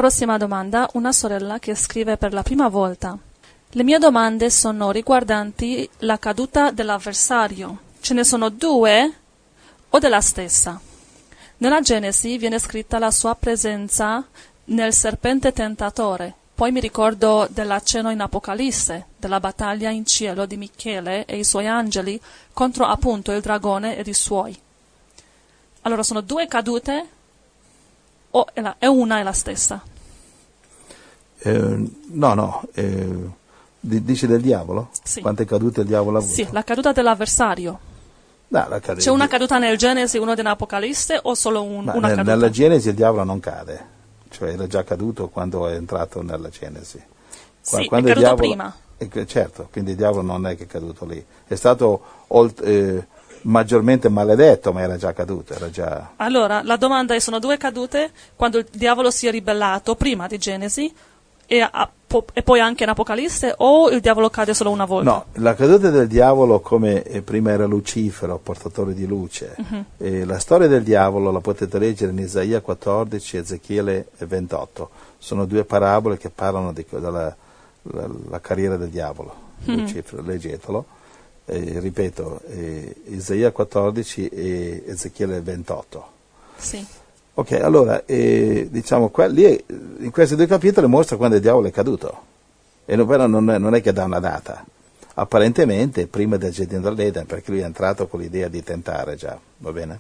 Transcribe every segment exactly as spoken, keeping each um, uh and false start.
prossima domanda, una sorella che scrive per la prima volta. Le mie domande sono riguardanti la caduta dell'avversario. Ce ne sono due o della stessa? Nella Genesi viene scritta la sua presenza nel serpente tentatore. Poi mi ricordo dell'accenno in Apocalisse, della battaglia in cielo di Michele e i suoi angeli contro appunto il dragone ed i suoi. Allora sono due cadute o è, la, è una e la stessa? Eh, no, no. Eh... Dici del diavolo? Sì. Quante cadute il diavolo ha avuto? Sì, la caduta dell'avversario. No, la cade... C'è una caduta nel Genesi, uno nell'Apocalisse o solo un, una nel, caduta? Nella Genesi il diavolo non cade, cioè era già caduto quando è entrato nella Genesi. Sì, quando è il caduto diavolo... prima. Eh, certo, quindi il diavolo non è che è caduto lì. È stato olt... eh, maggiormente maledetto, ma era già caduto. Era già... Allora, la domanda è, sono due cadute quando il diavolo si è ribellato prima di Genesi e, a, po, e poi anche in Apocalisse, o il diavolo cade solo una volta? No, la caduta del diavolo, come eh, prima era Lucifero, portatore di luce. Uh-huh. E la storia del diavolo la potete leggere in Isaia quattordici e Ezechiele ventotto. Sono due parabole che parlano di, della la, la carriera del diavolo. Uh-huh. Lucifero, leggetelo. Eh, ripeto, eh, Isaia quattordici e Ezechiele ventotto. Sì. Ok, allora, eh, diciamo, qua, lì, in questi due capitoli mostra quando il diavolo è caduto. E non, però non è, non è che dà una data. Apparentemente prima del giardino dell'Eden, perché lui è entrato con l'idea di tentare già, va bene?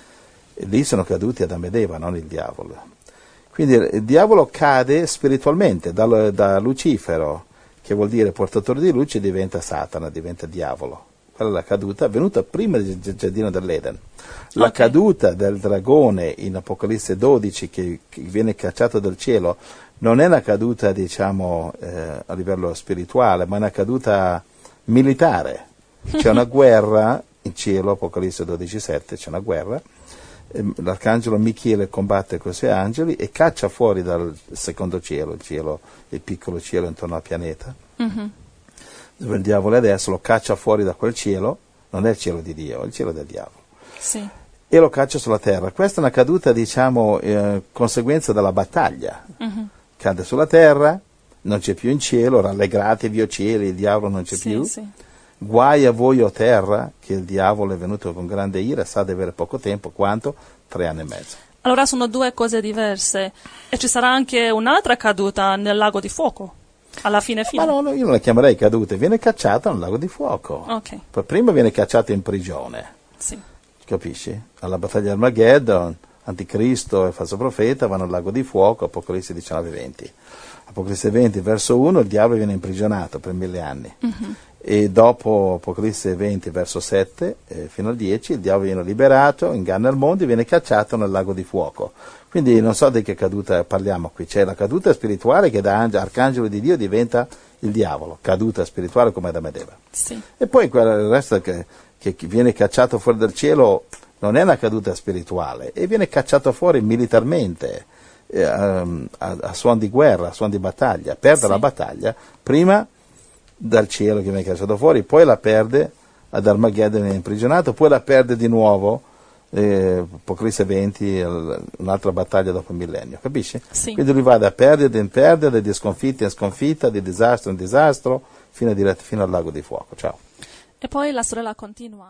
E lì sono caduti Adamo ed Eva, non il diavolo. Quindi il diavolo cade spiritualmente, da, da Lucifero, che vuol dire portatore di luce, diventa Satana, diventa diavolo. Quella è la caduta avvenuta prima del giardino dell'Eden. La okay. caduta del dragone in Apocalisse dodici, che, che viene cacciato dal cielo, non è una caduta, diciamo, eh, a livello spirituale, ma è una caduta militare. C'è una guerra in cielo, Apocalisse dodici sette, c'è una guerra. L'arcangelo Michele combatte con i suoi angeli e caccia fuori dal secondo cielo, il cielo, il piccolo cielo intorno al pianeta, mm-hmm. dove il diavolo è adesso, lo caccia fuori da quel cielo, non è il cielo di Dio, è il cielo del diavolo. Sì. E lo caccia sulla terra. Questa è una caduta, diciamo, eh, conseguenza della battaglia. Mm-hmm. Cade sulla terra, non c'è più in cielo, rallegratevi o cieli, il diavolo non c'è sì, più. Sì. Guai a voi o terra, che il diavolo è venuto con grande ira, sa di avere poco tempo, quanto? Tre anni e mezzo. Allora sono due cose diverse. E ci sarà anche un'altra caduta nel lago di fuoco, alla fine fine? Ma no, io non la chiamerei caduta, viene cacciata nel lago di fuoco. Okay. Poi prima viene cacciata in prigione. Sì. Capisci? Alla battaglia di Armageddon, Anticristo e falso profeta vanno al lago di fuoco, Apocalisse diciannove venti. Apocalisse venti, verso uno, il diavolo viene imprigionato per mille anni. Uh-huh. E dopo Apocalisse venti, verso sette, eh, fino al dieci, il diavolo viene liberato, inganna il mondo e viene cacciato nel lago di fuoco. Quindi non so di che caduta parliamo qui. C'è la caduta spirituale che da arcangelo di Dio diventa il diavolo, caduta spirituale come Adamo ed Eva. Sì. E poi il resto che, che viene cacciato fuori dal cielo non è una caduta spirituale, e viene cacciato fuori militarmente, eh, a, a suon di guerra, a suon di battaglia. Perde sì. la battaglia, prima dal cielo che viene cacciato fuori, poi la perde ad Armageddon, viene imprigionato, poi la perde di nuovo, eh, Apocalisse venti, un'altra battaglia dopo il millennio, capisci? Sì. Quindi lui va da perdita in perdita, di sconfitta in sconfitta, di disastro in disastro, fino, a, fino al lago di fuoco. Ciao. E poi la sorella continua.